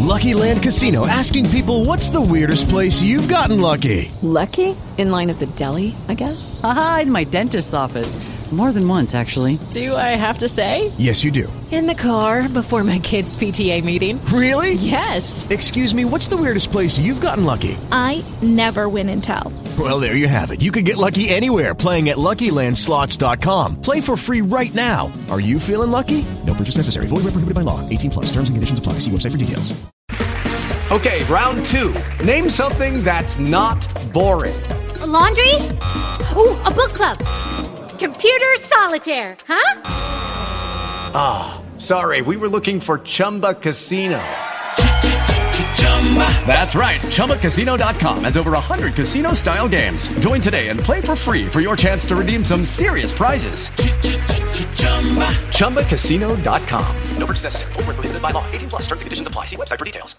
Lucky Land Casino, asking people, what's the weirdest place you've gotten lucky? Lucky? In line at the deli, I guess? Aha, in my dentist's office. More than once, actually. Do I have to say? Yes, you do. In the car before my kids' PTA meeting. Really? Yes. Excuse me, what's the weirdest place you've gotten lucky? I never win and tell. Well, there you have it. You can get lucky anywhere, playing at LuckyLandSlots.com. Play for free right now. Are you feeling lucky? No purchase necessary. Void where prohibited by law. 18 plus. Terms and conditions apply. See website for details. Okay, round two. Name something that's not boring. A laundry? Ooh, a book club. Computer solitaire, huh? Ah, sorry, we were looking for Chumba Casino. That's right, ChumbaCasino.com has over 100 casino-style games. Join today and play for free for your chance to redeem some serious prizes. ChumbaCasino.com. No purchase necessary. Void where prohibited by law. 18 plus. Terms and conditions apply. See website for details.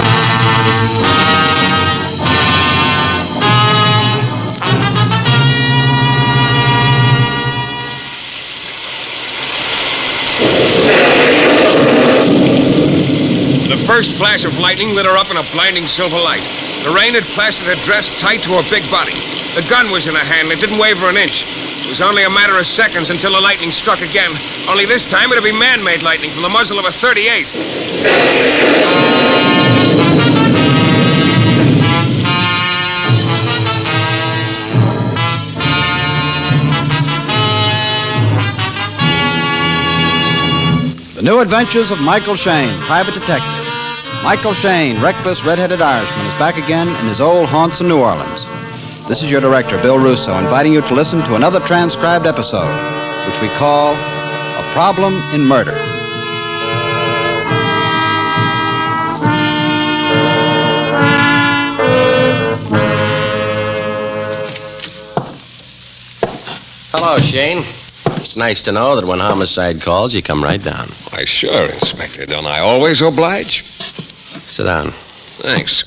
The first flash of lightning lit her up in a blinding silver light. The rain had plastered her dress tight to her big body. The gun was in her hand. It didn't waver an inch. It was only a matter of seconds until the lightning struck again. Only this time it'd be man-made lightning from the muzzle of a .38. The New Adventures of Michael Shayne, Private Detective. Michael Shayne, reckless red-headed Irishman, is back again in his old haunts in New Orleans. This is your director, Bill Russo, inviting you to listen to another transcribed episode, which we call A Problem in Murder. Hello, Shane. It's nice to know that when homicide calls, you come right down. Why, sure, Inspector. Don't I always oblige? Sit down. Thanks.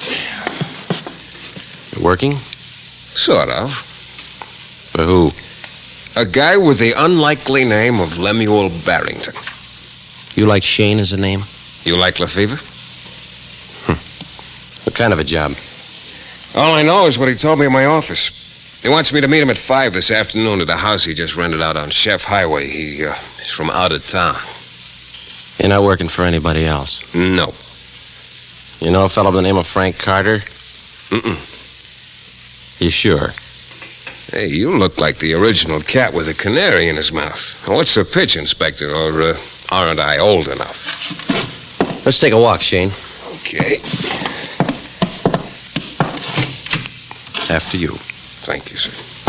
You working? Sort of. For who? A guy with the unlikely name of Lemuel Barrington. You like Shane as a name? You like Lefevre? What kind of a job? All I know is what he told me in my office. He wants me to meet him at 5 this afternoon at a house he just rented out on Chef Highway. He's from out of town. You're not working for anybody else? No. You know a fellow by the name of Frank Carter? Mm-mm. You sure? Hey, you look like the original cat with a canary in his mouth. What's the pitch, Inspector? Or aren't I old enough? Let's take a walk, Shane. Okay. After you. Thank you, sir.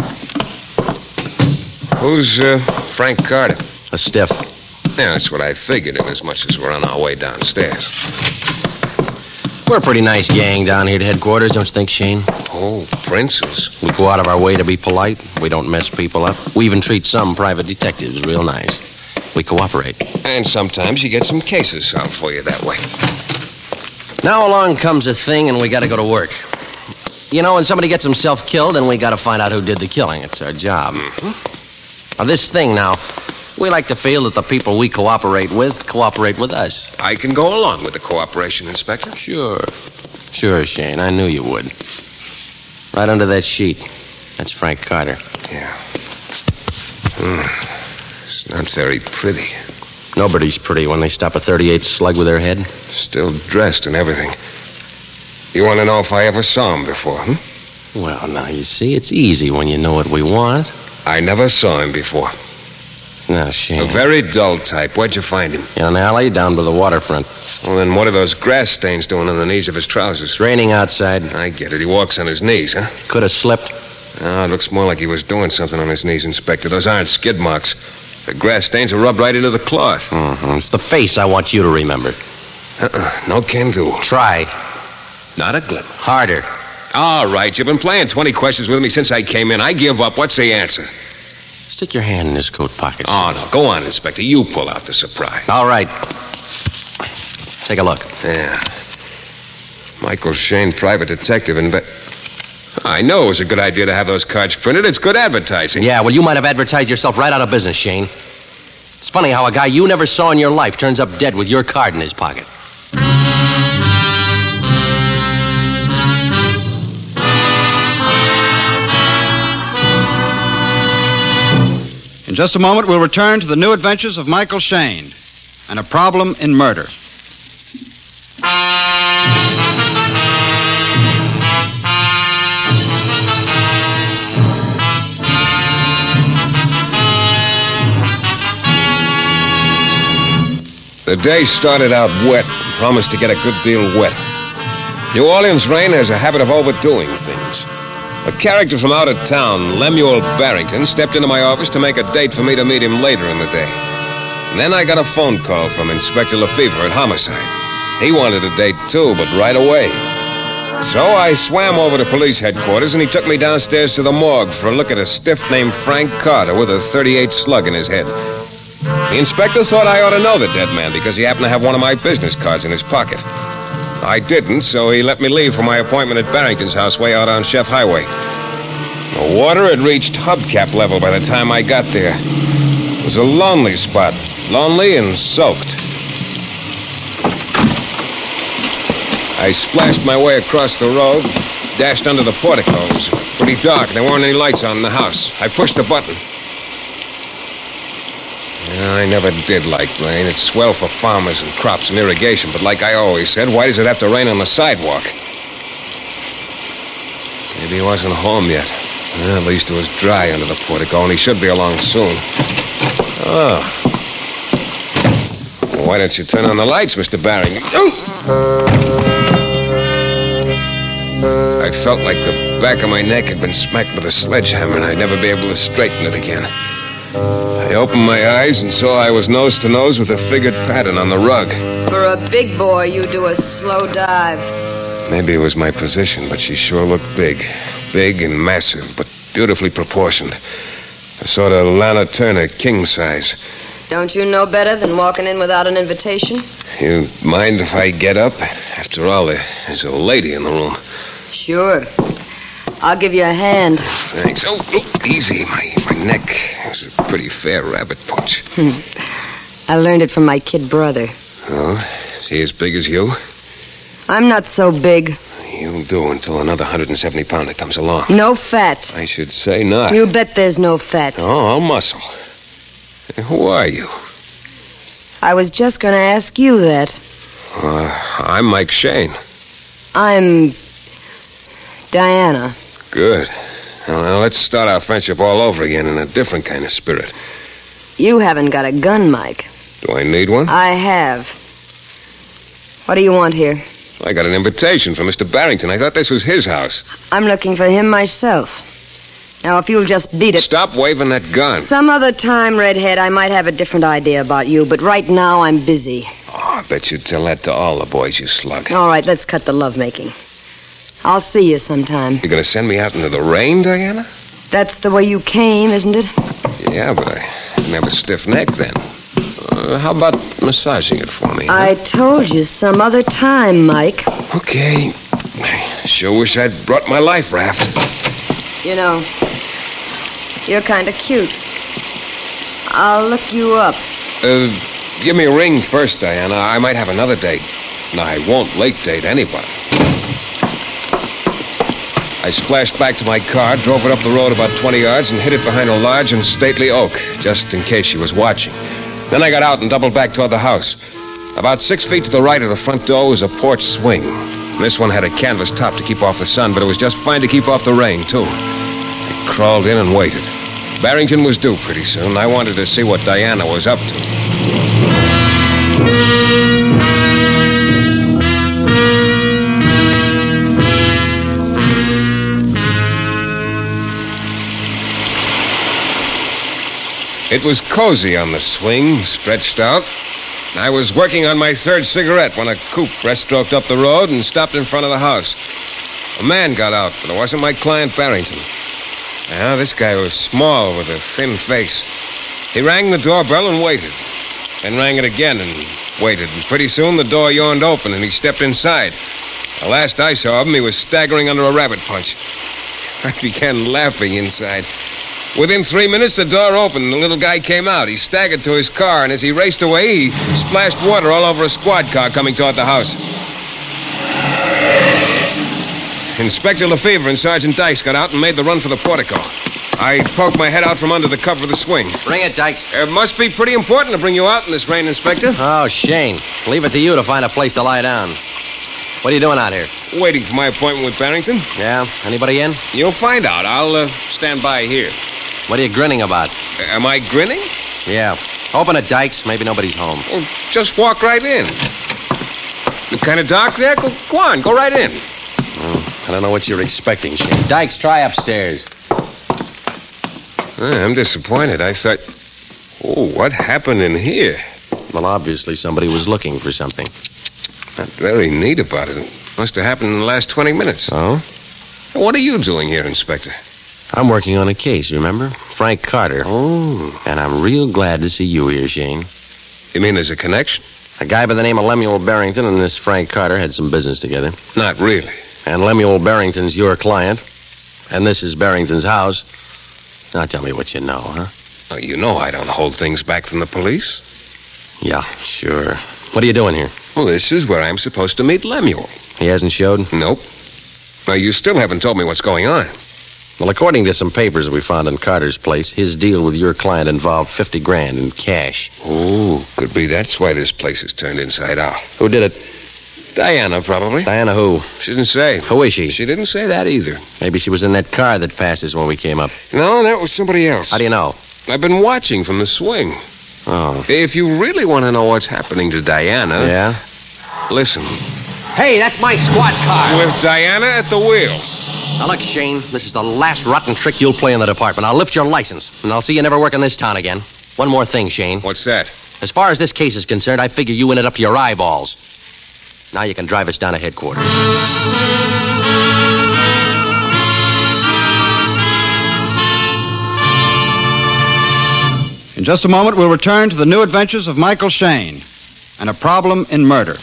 Who's Frank Carter? A stiff. Yeah, that's what I figured, in as much as we're on our way downstairs. We're a pretty nice gang down here at headquarters, don't you think, Shane? Oh, princes. We go out of our way to be polite. We don't mess people up. We even treat some private detectives real nice. We cooperate. And sometimes you get some cases solved for you that way. Now along comes a thing, and we got to go to work. You know, when somebody gets himself killed, then we got to find out who did the killing. It's our job. Mm-hmm. Now, this thing now, we like to feel that the people we cooperate with us. I can go along with the cooperation, Inspector. Sure, Shane. I knew you would. Right under that sheet. That's Frank Carter. Yeah. It's not very pretty. Nobody's pretty when they stop a .38 slug with their head. Still dressed and everything. You want to know if I ever saw him before, Well, now, you see, it's easy when you know what we want. I never saw him before. Now, Shane. A very dull type. Where'd you find him? In an alley down by the waterfront. Well, then what are those grass stains doing on the knees of his trousers? It's raining outside. I get it. He walks on his knees, huh? Could have slipped. Oh, it looks more like he was doing something on his knees, Inspector. Those aren't skid marks. The grass stains are rubbed right into the cloth. Mm-hmm. It's the face I want you to remember. No can do. Try. Not a glimmer. Harder. All right, you've been playing 20 questions with me since I came in. I give up. What's the answer? Stick your hand in his coat pocket. Oh, no. Go on, Inspector. You pull out the surprise. All right. Take a look. Yeah. Michael Shayne, private detective, I know it was a good idea to have those cards printed. It's good advertising. Yeah, well, you might have advertised yourself right out of business, Shane. It's funny how a guy you never saw in your life turns up dead with your card in his pocket. In just a moment, we'll return to the new adventures of Michael Shayne and a problem in murder. The day started out wet, promised to get a good deal wet. New Orleans rain has a habit of overdoing things. A character from out of town, Lemuel Barrington, stepped into my office to make a date for me to meet him later in the day. And then I got a phone call from Inspector Lefevre at Homicide. He wanted a date, too, but right away. So I swam over to police headquarters, and he took me downstairs to the morgue for a look at a stiff named Frank Carter with a .38 slug in his head. The inspector thought I ought to know the dead man because he happened to have one of my business cards in his pocket. I didn't, so he let me leave for my appointment at Barrington's house way out on Chef Highway. The water had reached hubcap level by the time I got there. It was a lonely spot, lonely and soaked. I splashed my way across the road, dashed under the portico. It was pretty dark, there weren't any lights on in the house. I pushed the button. I never did like rain. It's swell for farmers and crops and irrigation, but like I always said, why does it have to rain on the sidewalk? Maybe he wasn't home yet. Well, at least it was dry under the portico, and he should be along soon. Oh. Well, why don't you turn on the lights, Mr. Barrington? I felt like the back of my neck had been smacked with a sledgehammer, and I'd never be able to straighten it again. I opened my eyes and saw I was nose to nose with a figured pattern on the rug. For a big boy, you do a slow dive. Maybe it was my position, but she sure looked big. Big and massive, but beautifully proportioned. A sort of Lana Turner, king size. Don't you know better than walking in without an invitation? You mind if I get up? After all, there's a lady in the room. Sure. I'll give you a hand. Thanks. Oh, easy. My neck is a pretty fair rabbit punch. I learned it from my kid brother. Oh? Is he as big as you? I'm not so big. You'll do until another 170-pounder comes along. No fat. I should say not. You bet there's no fat. Oh, all muscle. Who are you? I was just going to ask you that. I'm Mike Shayne. I'm Diana. Good. Well, let's start our friendship all over again in a different kind of spirit. You haven't got a gun, Mike. Do I need one? I have. What do you want here? I got an invitation from Mr. Barrington. I thought this was his house. I'm looking for him myself. Now, if you'll just beat it... Stop waving that gun. Some other time, Redhead, I might have a different idea about you, but right now I'm busy. Oh, I bet you'd tell that to all the boys you slug. All right, let's cut the lovemaking. I'll see you sometime. You're going to send me out into the rain, Diana? That's the way you came, isn't it? Yeah, but I didn't have a stiff neck then. How about massaging it for me? I told you some other time, Mike. Okay. I sure wish I'd brought my life raft. You know, you're kind of cute. I'll look you up. Give me a ring first, Diana. I might have another date. No, I won't late date anybody. I splashed back to my car, drove it up the road about 20 yards, and hid it behind a large and stately oak, just in case she was watching. Then I got out and doubled back toward the house. About 6 feet to the right of the front door was a porch swing. This one had a canvas top to keep off the sun, but it was just fine to keep off the rain, too. I crawled in and waited. Barrington was due pretty soon. I wanted to see what Diana was up to. It was cozy on the swing, stretched out. I was working on my third cigarette when a coupe breaststroked up the road and stopped in front of the house. A man got out, but it wasn't my client Barrington. Now, this guy was small with a thin face. He rang the doorbell and waited. Then rang it again and waited. And pretty soon the door yawned open and he stepped inside. The last I saw of him, he was staggering under a rabbit punch. I began laughing inside. Within 3 minutes, the door opened and the little guy came out. He staggered to his car, and as he raced away, he splashed water all over a squad car coming toward the house. Inspector Lefevre and Sergeant Dykes got out and made the run for the portico. I poked my head out from under the cover of the swing. Bring it, Dykes. It must be pretty important to bring you out in this rain, Inspector. Oh, Shane. Leave it to you to find a place to lie down. What are you doing out here? Waiting for my appointment with Barrington. Yeah? Anybody in? You'll find out. I'll stand by here. What are you grinning about? Am I grinning? Yeah. Open it, Dykes. Maybe nobody's home. Well, just walk right in. You kind of dark there? Go on, go right in. I don't know what you're expecting, Shane. Dykes, try upstairs. I'm disappointed. I thought... Oh, what happened in here? Well, obviously somebody was looking for something. Not very neat about it. It must have happened in the last 20 minutes. Oh? What are you doing here, Inspector? I'm working on a case, remember? Frank Carter. Oh. And I'm real glad to see you here, Shane. You mean there's a connection? A guy by the name of Lemuel Barrington and this Frank Carter had some business together. Not really. And Lemuel Barrington's your client. And this is Barrington's house. Now tell me what you know, huh? Oh, you know I don't hold things back from the police. Yeah, sure. What are you doing here? Well, this is where I'm supposed to meet Lemuel. He hasn't showed? Nope. Now, you still haven't told me what's going on. Well, according to some papers we found in Carter's place, his deal with your client involved $50,000 in cash. Oh, could be that's why this place is turned inside out. Who did it? Diana, probably. Diana who? She didn't say. Who is she? She didn't say that either. Maybe she was in that car that passed us when we came up. No, that was somebody else. How do you know? I've been watching from the swing. Oh. If you really want to know what's happening to Diana... Yeah? Listen. Hey, that's my squad car. With Diana at the wheel. Now, look, Shane, this is the last rotten trick you'll play in the department. I'll lift your license, and I'll see you never work in this town again. One more thing, Shane. What's that? As far as this case is concerned, I figure you in it up to your eyeballs. Now you can drive us down to headquarters. In just a moment, we'll return to the new adventures of Michael Shayne and a problem in murder.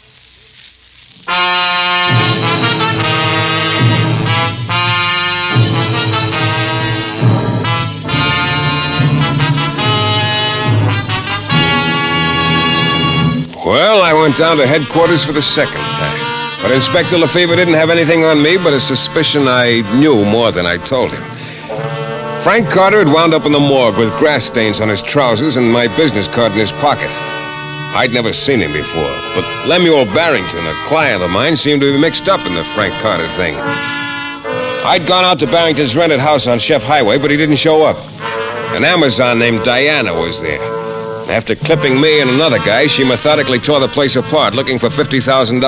Well, I went down to headquarters for the second time. But Inspector Lefevre didn't have anything on me but a suspicion I knew more than I told him. Frank Carter had wound up in the morgue with grass stains on his trousers and my business card in his pocket. I'd never seen him before, but Lemuel Barrington, a client of mine, seemed to be mixed up in the Frank Carter thing. I'd gone out to Barrington's rented house on Chef Highway, but he didn't show up. An Amazon named Diana was there. After clipping me and another guy, she methodically tore the place apart, looking for $50,000.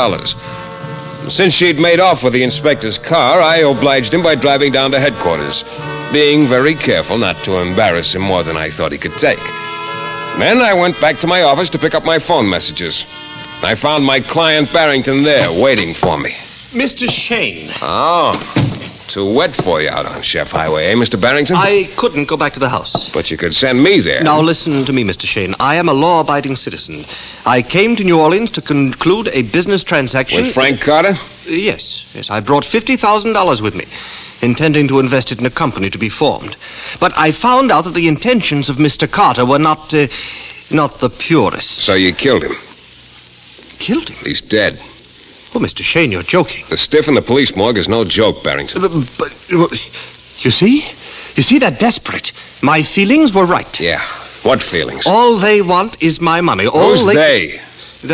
Since she'd made off with the inspector's car, I obliged him by driving down to headquarters, being very careful not to embarrass him more than I thought he could take. Then I went back to my office to pick up my phone messages. I found my client Barrington there, waiting for me. Mr. Shayne. Oh, too wet for you out on Chef Highway, eh, Mr. Barrington? I couldn't go back to the house. But you could send me there. Now, listen to me, Mr. Shayne. I am a law-abiding citizen. I came to New Orleans to conclude a business transaction... With Frank Carter? Yes. I brought $50,000 with me, intending to invest it in a company to be formed. But I found out that the intentions of Mr. Carter were not the purest. So you killed him? Killed him? He's dead. Oh, Mr. Shayne, you're joking. The stiff in the police morgue is no joke, Barrington. But you see? You see, they're desperate. My feelings were right. Yeah. What feelings? All they want is my money. Who's they?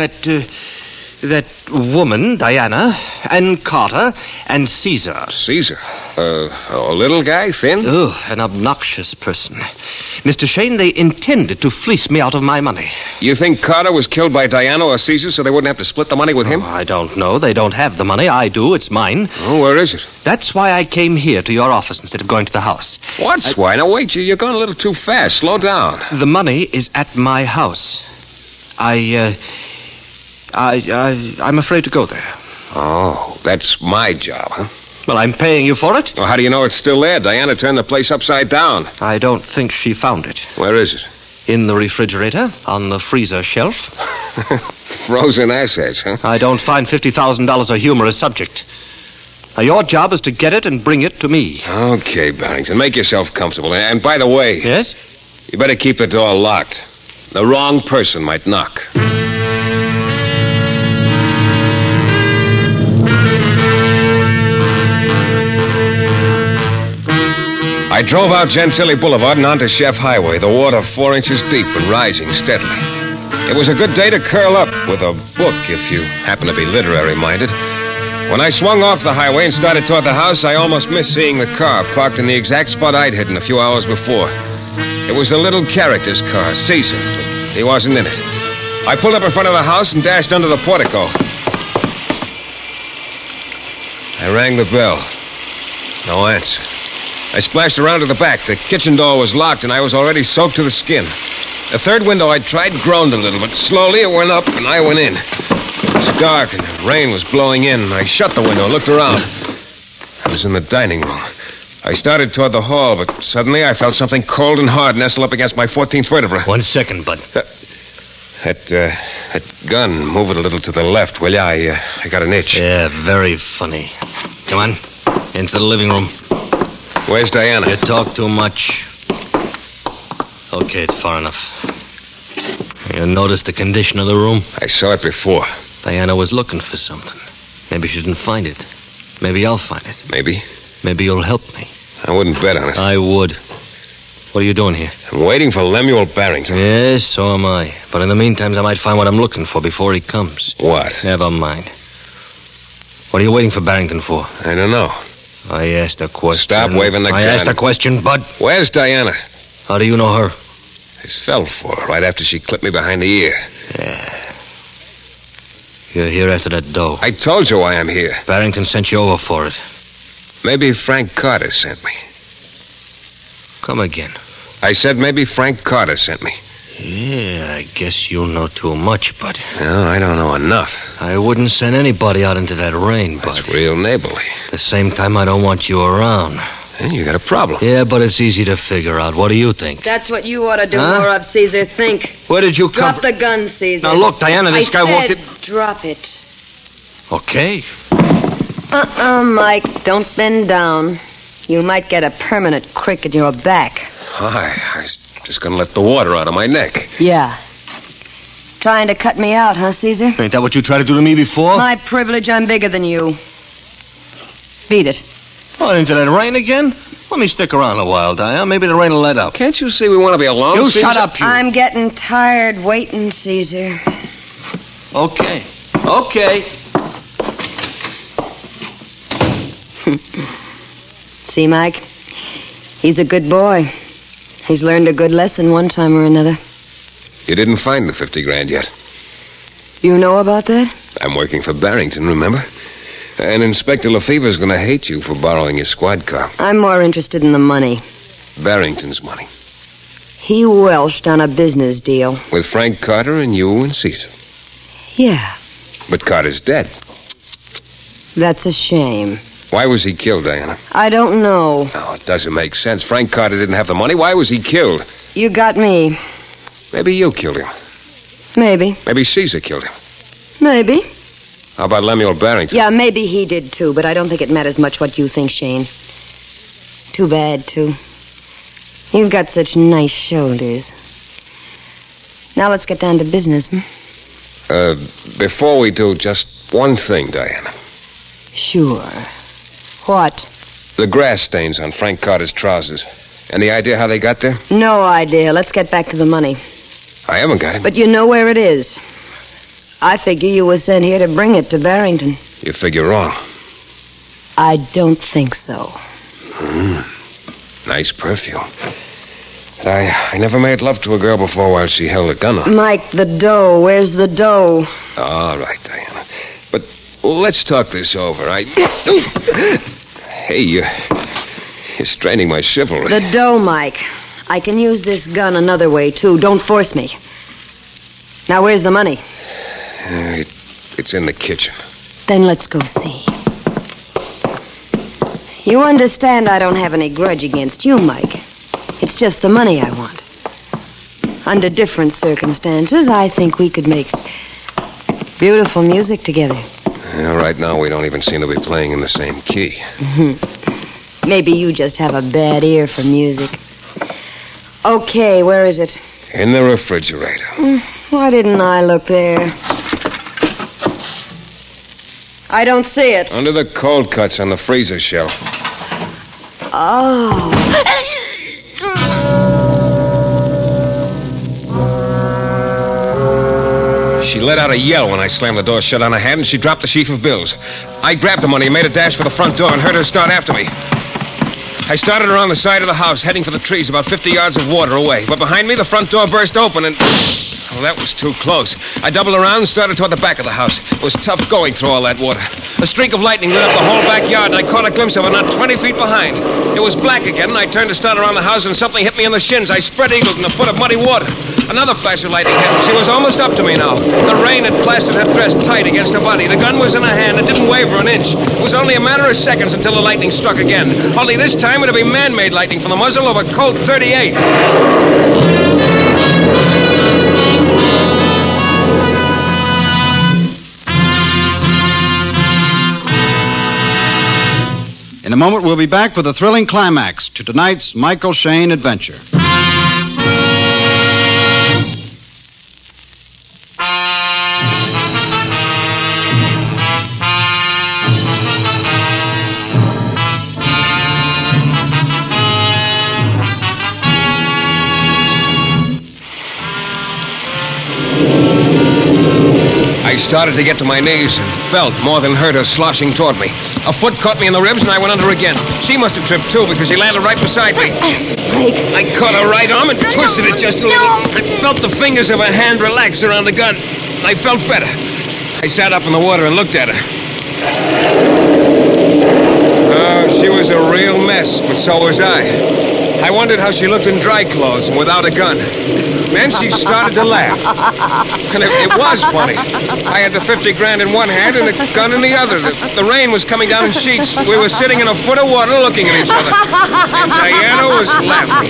That woman, Diana, and Carter, and Caesar. Caesar? A little guy, thin? Oh, an obnoxious person. Mr. Shayne, they intended to fleece me out of my money. You think Carter was killed by Diana or Caesar so they wouldn't have to split the money with him? Oh, I don't know. They don't have the money. I do. It's mine. Oh, where is it? That's why I came here to your office instead of going to the house. What's why? Now, wait, you're going a little too fast. Slow down. The money is at my house. I'm afraid to go there. Oh, that's my job, huh? Well, I'm paying you for it. Well, how do you know it's still there? Diana turned the place upside down. I don't think she found it. Where is it? In the refrigerator, on the freezer shelf. Frozen assets, huh? I don't find $50,000 a humorous subject. Now, your job is to get it and bring it to me. Okay, Barrington, make yourself comfortable. And by the way... Yes? You better keep the door locked. The wrong person might knock. I drove out Gentilly Boulevard and onto Chef Highway, the water 4 inches deep and rising steadily. It was a good day to curl up with a book if you happen to be literary-minded. When I swung off the highway and started toward the house, I almost missed seeing the car parked in the exact spot I'd hidden a few hours before. It was a little character's car, Caesar, but he wasn't in it. I pulled up in front of the house and dashed under the portico. I rang the bell. No answer. I splashed around to the back. The kitchen door was locked, and I was already soaked to the skin. The third window I tried groaned a little, but slowly it went up, and I went in. It was dark, and the rain was blowing in. I shut the window, looked around. I was in the dining room. I started toward the hall, but suddenly I felt something cold and hard nestle up against my 14th vertebra. 1 second, Bud. That gun, move it a little to the left, will you? I got an itch. Yeah, very funny. Come on, into the living room. Where's Diana? You talk too much. Okay, it's far enough. You noticed the condition of the room? I saw it before. Diana was looking for something. Maybe she didn't find it. Maybe I'll find it. Maybe. Maybe you'll help me. I wouldn't bet on it. I would. What are you doing here? I'm waiting for Lemuel Barrington. Yes, so am I. But in the meantime, I might find what I'm looking for before he comes. What? Never mind. What are you waiting for Barrington for? I don't know. I asked a question. Stop waving the gun. I asked a question, Bud. Where's Diana? How do you know her? I fell for her right after she clipped me behind the ear. Yeah. You're here after that dough. I told you why I'm here. Barrington sent you over for it. Maybe Frank Carter sent me. Come again. I said maybe Frank Carter sent me. Yeah, I guess you know too much, Bud. No, I don't know enough. I wouldn't send anybody out into that rain, Bud. That's real neighborly. At the same time, I don't want you around. Hey, you got a problem. Yeah, but it's easy to figure out. What do you think? That's what you ought to do more of, Caesar. Think. Where did you come Drop the gun, Caesar. Now, look, Diana, this guy walked in. Drop it. Okay. Mike. Don't bend down. You might get a permanent crick in your back. I was just going to let the water out of my neck. Yeah. Trying to cut me out, huh, Caesar? Ain't that what you tried to do to me before? My privilege, I'm bigger than you. Beat it. Oh, into that rain again? Let me stick around a while, Diana. Maybe the rain will let up. Can't you see we want to be alone, You Caesar? shut up, you. I'm getting tired waiting, Caesar. Okay. Okay. See, Mike? He's a good boy. He's learned a good lesson one time or another. You didn't find the 50 grand yet. You know about that? I'm working for Barrington, remember? And Inspector Lefever's going to hate you for borrowing his squad car. I'm more interested in the money. Barrington's money. He welched on a business deal. With Frank Carter and you and Caesar. Yeah. But Carter's dead. That's a shame. Why was he killed, Diana? I don't know. Oh, it doesn't make sense. Frank Carter didn't have the money. Why was he killed? You got me. Maybe you killed him. Maybe. Maybe Caesar killed him. Maybe. How about Lemuel Barrington? Yeah, maybe he did, too, but I don't think it matters much what you think, Shane. Too bad, too. You've got such nice shoulders. Now let's get down to business, Before we do, just one thing, Diana. Sure. What? The grass stains on Frank Carter's trousers. Any idea how they got there? No idea. Let's get back to the money. I haven't got it. But you know where it is. I figure you were sent here to bring it to Barrington. You figure wrong. I don't think so. Nice perfume. But I never made love to a girl before while she held a gun on. Mike, the dough. Where's the dough? All right, Diana. But let's talk this over. Hey, you're straining my chivalry. The dough, Mike. I can use this gun another way, too. Don't force me. Now, where's the money? It's in the kitchen. Then let's go see. You understand I don't have any grudge against you, Mike. It's just the money I want. Under different circumstances, I think we could make beautiful music together. Right now, we don't even seem to be playing in the same key. Maybe you just have a bad ear for music. Okay, where is it? In the refrigerator. Why didn't I look there? I don't see it. Under the cold cuts on the freezer shelf. Oh. She let out a yell when I slammed the door shut on her head, and she dropped the sheaf of bills. I grabbed the money and made a dash for the front door and heard her start after me. I started around the side of the house, heading for the trees about 50 yards of water away. But behind me, the front door burst open and... Well, that was too close. I doubled around and started toward the back of the house. It was tough going through all that water. A streak of lightning lit up the whole backyard, and I caught a glimpse of her not 20 feet behind. It was black again, and I turned to start around the house, and something hit me in the shins. I spread-eagled in a foot of muddy water. Another flash of lightning hit, and she was almost up to me now. The rain had plastered her dress tight against her body. The gun was in her hand. It didn't waver an inch. It was only a matter of seconds until the lightning struck again. Only this time it would be man-made lightning from the muzzle of a Colt 38. In a moment, we'll be back with a thrilling climax to tonight's Michael Shayne adventure. I started to get to my knees and felt more than heard her sloshing toward me. A foot caught me in the ribs and I went under again. She must have tripped too because she landed right beside me. Mike. I caught her right arm and twisted it just a little. I felt the fingers of her hand relax around the gun. I felt better. I sat up in the water and looked at her. Oh, she was a real mess, but so was I. I wondered how she looked in dry clothes and without a gun. Then she started to laugh. And it was funny. I had the 50 grand in one hand and the gun in the other. The rain was coming down in sheets. We were sitting in a foot of water looking at each other. And Diana was laughing.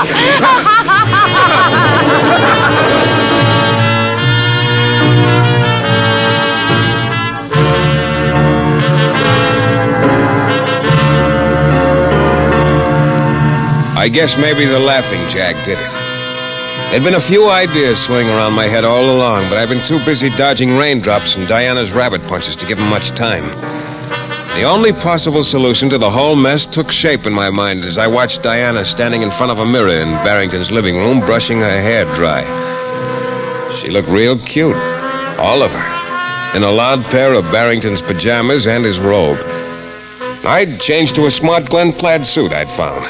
I guess maybe the laughing jack did it. There'd been a few ideas swinging around my head all along, but I've been too busy dodging raindrops and Diana's rabbit punches to give them much time. The only possible solution to the whole mess took shape in my mind as I watched Diana standing in front of a mirror in Barrington's living room, brushing her hair dry. She looked real cute, all of her, in a loud pair of Barrington's pajamas and his robe. I'd changed to a smart Glen plaid suit I'd found.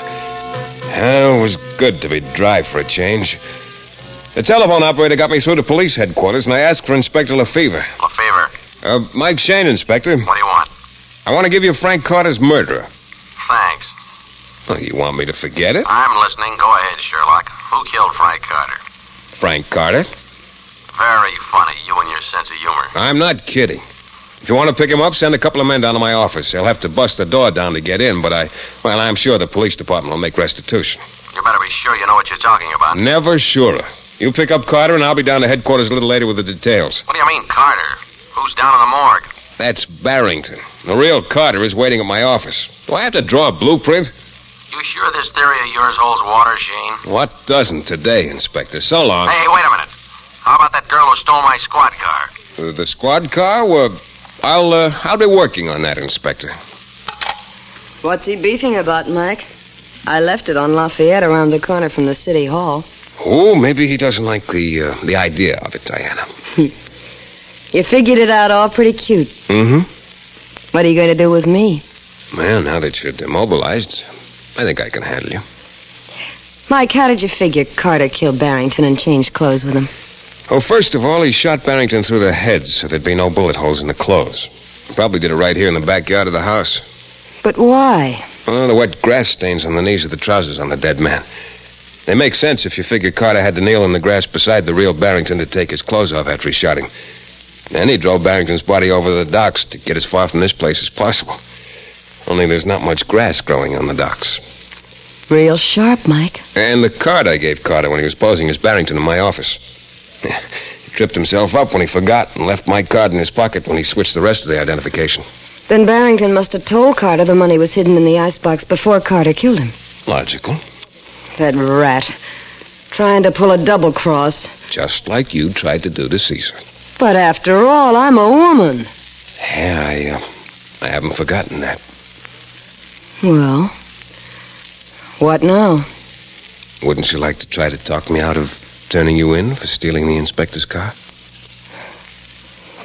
It was good to be dry for a change. The telephone operator got me through to police headquarters, and I asked for Inspector Lefevre. Lefevre? Mike Shayne, Inspector. What do you want? I want to give you Frank Carter's murderer. Thanks. Oh, you want me to forget it? I'm listening. Go ahead, Sherlock. Who killed Frank Carter? Frank Carter? Very funny, you and your sense of humor. I'm not kidding. If you want to pick him up, send a couple of men down to my office. They'll have to bust the door down to get in, but I'm sure the police department will make restitution. You better be sure you know what you're talking about. Never surer. You pick up Carter, and I'll be down to headquarters a little later with the details. What do you mean, Carter? Who's down in the morgue? That's Barrington. The real Carter is waiting at my office. Do I have to draw a blueprint? You sure this theory of yours holds water, Shayne? What doesn't today, Inspector? So long. Hey, wait a minute. How about that girl who stole my squad car? The squad car? Well, I'll be working on that, Inspector. What's he beefing about, Mike? I left it on Lafayette around the corner from the city hall. Oh, maybe he doesn't like the idea of it, Diana. You figured it out all pretty cute. Mm-hmm. What are you going to do with me? Well, now that you're demobilized, I think I can handle you. Mike, how did you figure Carter killed Barrington and changed clothes with him? Oh, first of all, he shot Barrington through the head so there'd be no bullet holes in the clothes. He probably did it right here in the backyard of the house. But why? Oh, the wet grass stains on the knees of the trousers on the dead man. They make sense if you figure Carter had to kneel in the grass beside the real Barrington to take his clothes off after he shot him. Then he drove Barrington's body over the docks to get as far from this place as possible. Only there's not much grass growing on the docks. Real sharp, Mike. And the card I gave Carter when he was posing as Barrington in my office. He tripped himself up when he forgot and left my card in his pocket when he switched the rest of the identification. Then Barrington must have told Carter the money was hidden in the icebox before Carter killed him. Logical. That rat. Trying to pull a double cross. Just like you tried to do to Caesar. But after all, I'm a woman. Yeah, I haven't forgotten that. Well, what now? Wouldn't you like to try to talk me out of turning you in for stealing the inspector's car?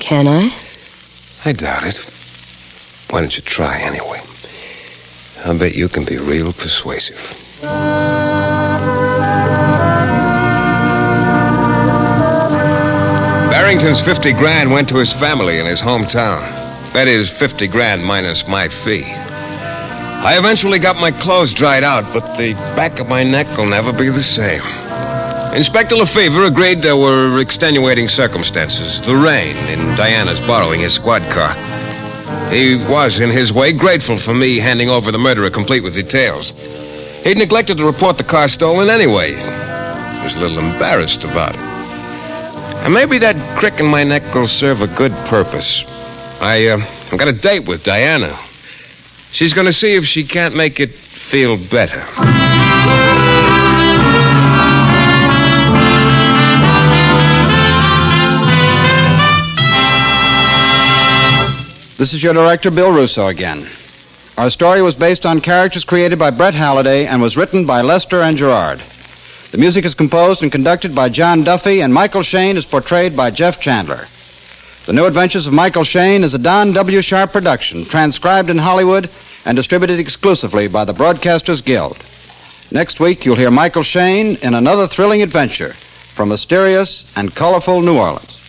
Can I? I doubt it. Why don't you try anyway? I'll bet you can be real persuasive. Barrington's 50 grand went to his family in his hometown. That is, 50 grand minus my fee. I eventually got my clothes dried out, but the back of my neck will never be the same. Inspector Lefevre agreed there were extenuating circumstances. The rain in Diana's borrowing his squad car. He was, in his way, grateful for me handing over the murderer complete with details. He'd neglected to report the car stolen anyway. He was a little embarrassed about it. And maybe that crick in my neck will serve a good purpose. I've got a date with Diana. She's going to see if she can't make it feel better. This is your director, Bill Russo, again. Our story was based on characters created by Brett Halliday and was written by Lester and Gerard. The music is composed and conducted by John Duffy, and Michael Shayne is portrayed by Jeff Chandler. The New Adventures of Michael Shayne is a Don W. Sharp production, transcribed in Hollywood and distributed exclusively by the Broadcasters Guild. Next week, you'll hear Michael Shayne in another thrilling adventure from mysterious and colorful New Orleans.